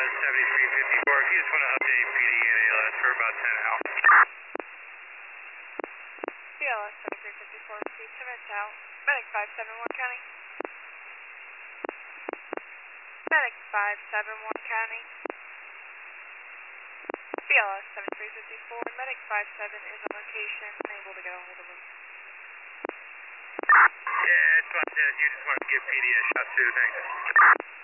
7354. If you just want to update PD and ALS for about 10 hours. BLS 7354, please 2 minutes out. Medic 571 County. Medic 571 County. BLS 7354, Medic 57 is on location, unable to get a hold of him. Yeah, it's fine, Dennis. You just want to give PD a shot too, thanks.